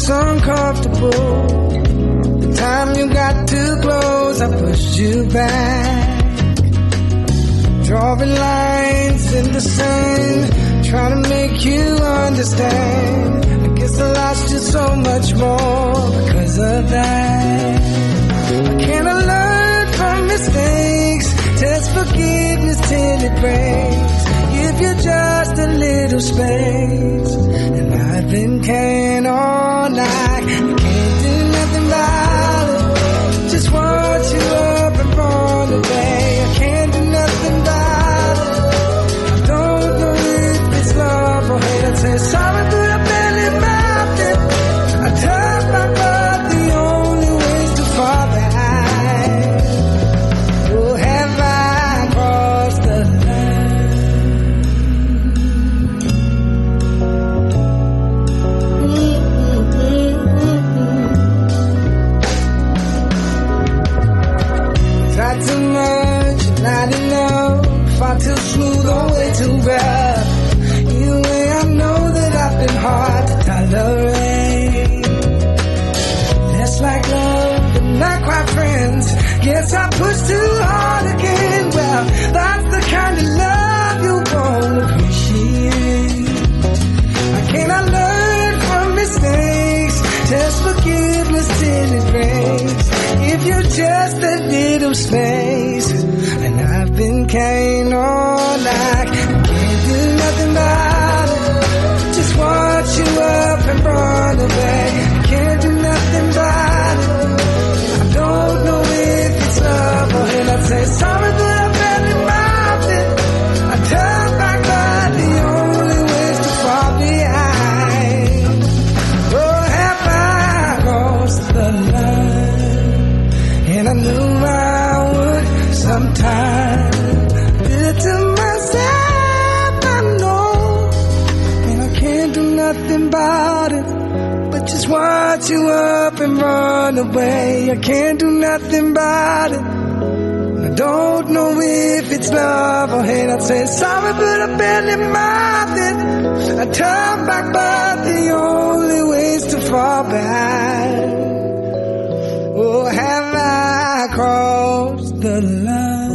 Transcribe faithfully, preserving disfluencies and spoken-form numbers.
it's uncomfortable. The time you got too close, I pushed you back. Drawing lines in the sand, trying to make you understand. I guess I lost you so much more because of that. Can I learn from mistakes? Test forgiveness till it breaks. Give you just a little space. And I've been carrying on like you can't do nothing about it. Just want you up and run away. I can't do nothing about it. I don't know if it's love or hate. I say sorry, but I barely meant it. I turned my butt, the only way's too far behind. Oh, have I crossed the line? Tried too much, not enough. Far too smooth, or way too rough. Either way, I know that I've been hard to tolerate. Less like love, but not quite friends. Guess I pushed too hard again. Well, that's the kind of love you won't appreciate. How can I learn from mistakes? Test forgiveness till it breaks. Give you just a little space. And I've been carrying on like I can't do nothing about it. Just want you up and run away. Can't do nothing about it. I don't know if it's love or hate. I'd say sorry, but I barely meant it. I turn back, but the only way's too far behind. Oh, have I crossed the line? And I knew I would sometime. Did it to myself, I know. And I can't do nothing about it. But just watch you up and run away. I can't do nothing about it. I don't know if it's love or hate. I'd say sorry, but I barely meant it. I turn back, but the only way's too far behind. Oh, have I crossed the line?